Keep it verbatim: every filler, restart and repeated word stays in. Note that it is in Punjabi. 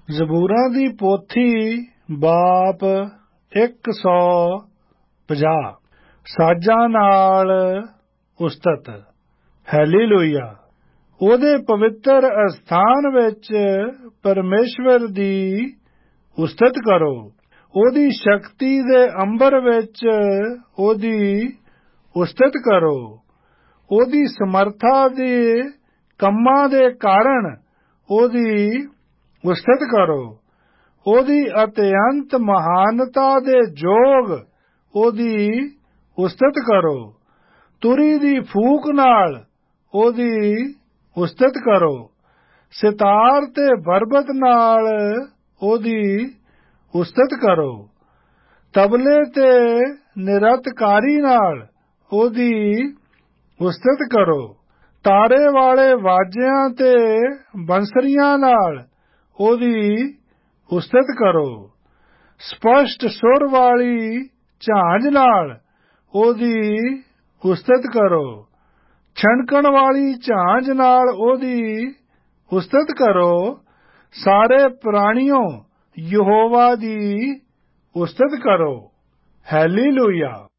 ਜ਼ਬੂਰਾਂ ਦੀ ਪੋਥੀ ਬਾਪ ਇੱਕ ਸੌ ਪੰਜਾਹ। ਸਾਜ਼ਾਂ ਨਾਲ ਉਸਤਤ। ਹੈਲੀਲੂਇਆ। ਉਹਦੇ ਪਵਿੱਤਰ ਅਸਥਾਨ ਵਿੱਚ ਪਰਮੇਸ਼ਵਰ ਦੀ ਉਸਤਤ ਕਰੋ। ਉਹਦੀ ਸ਼ਕਤੀ ਦੇ ਅੰਬਰ ਵਿੱਚ ਉਹਦੀ ਉਸਤਤ ਕਰੋ। ਉਹਦੀ ਸਮਰਥਾ ਦੇ ਕੰਮਾਂ ਦੇ ਕਾਰਨ ਉਹਦੀ ਉਸਤਤ ਕਰੋ। ਉਹਦੀ ਅਤਿਅੰਤ ਮਹਾਨਤਾ ਦੇ ਜੋਗ ਉਹਦੀ ਉਸਤਤ ਕਰੋ। ਤੁਰੀ ਦੀ ਫੂਕ ਨਾਲ ਉਹਦੀ ਉਸਤਤ ਕਰੋ। ਸਿਤਾਰ ਤੇ ਬਰਬਤ ਨਾਲ ਉਹਦੀ ਉਸਤਤ ਕਰੋ। ਤਬਲੇ ਤੇ ਨਿਰਤਕਾਰੀ ਨਾਲ ਉਹਦੀ ਉਸਤਤ ਕਰੋ। ਤਾਰੇ ਵਾਲੇ ਵਾਜਿਆਂ ਤੇ ਬੰਸਰੀਆਂ ਨਾਲ ਉਹਦੀ ਉਸਤਤ ਕਰੋ। ਸਪਸ਼ਟ ਸੁਰ ਵਾਲੀ ਝਾਂਜ ਨਾਲ ਉਹਦੀ ਉਸਤਤ ਕਰੋ। ਛਣਕਣ ਵਾਲੀ ਝਾਂਜ ਨਾਲ ਉਹਦੀ ਉਸਤਤ ਕਰੋ। ਸਾਰੇ ਪ੍ਰਾਣੀਓ ਯਹੋਵਾ ਦੀ ਉਸਤਤ ਕਰੋ। ਹੈਲੀਲੂਇਆ।